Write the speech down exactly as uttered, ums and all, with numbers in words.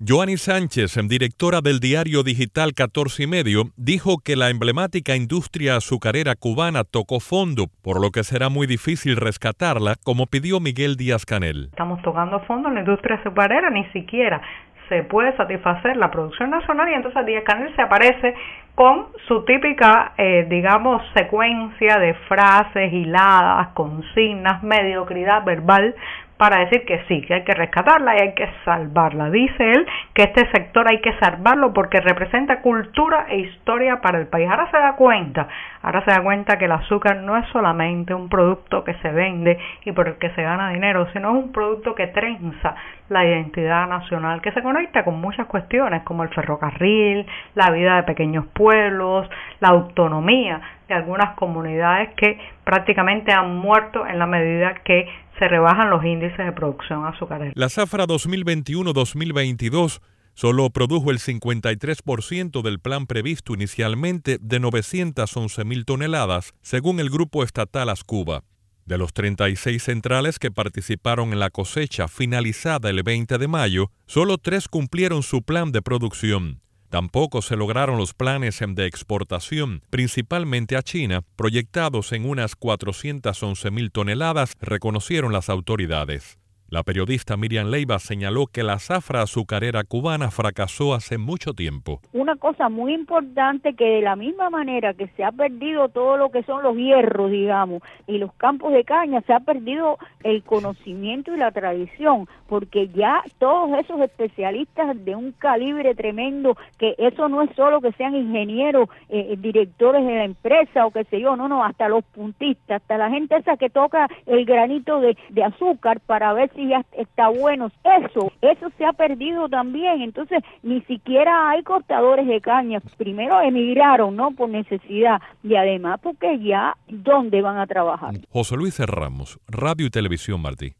Joanny Sánchez, directora del diario digital catorce y medio, dijo que la emblemática industria azucarera cubana tocó fondo, por lo que será muy difícil rescatarla, como pidió Miguel Díaz-Canel. Estamos tocando fondo en la industria azucarera, ni siquiera se puede satisfacer la producción nacional, y entonces Díaz-Canel se aparece con su típica, eh, digamos, secuencia de frases hiladas, consignas, mediocridad verbal, para decir que sí, que hay que rescatarla y hay que salvarla. Dice él que este sector hay que salvarlo porque representa cultura e historia para el país. Ahora se da cuenta, ahora se da cuenta que el azúcar no es solamente un producto que se vende y por el que se gana dinero, sino es un producto que trenza la identidad nacional, que se conecta con muchas cuestiones como el ferrocarril, la vida de pequeños pueblos, la autonomía de algunas comunidades que prácticamente han muerto en la medida que se rebajan los índices de producción azucarera. La zafra dos mil veintiuno dos mil veintidós solo produjo el cincuenta y tres por ciento del plan previsto inicialmente de novecientas once mil toneladas, según el grupo estatal Ascuba. De los treinta y seis centrales que participaron en la cosecha finalizada el veinte de mayo, solo tres cumplieron su plan de producción. Tampoco se lograron los planes de exportación, principalmente a China, proyectados en unas cuatrocientas once mil toneladas, reconocieron las autoridades. La periodista Miriam Leiva señaló que la zafra azucarera cubana fracasó hace mucho tiempo. Una cosa muy importante, que de la misma manera que se ha perdido todo lo que son los hierros, digamos, y los campos de caña, se ha perdido el conocimiento y la tradición, porque ya todos esos especialistas de un calibre tremendo, que eso no es solo que sean ingenieros, eh, directores de la empresa o qué sé yo, no, no, hasta los puntistas, hasta la gente esa que toca el granito de, de azúcar para ver si ya está bueno, eso, eso se ha perdido también. Entonces ni siquiera hay cortadores de caña. Primero emigraron, ¿no?, por necesidad, y además porque ya, ¿dónde van a trabajar? José Luis Ramos, Radio y Televisión Martí.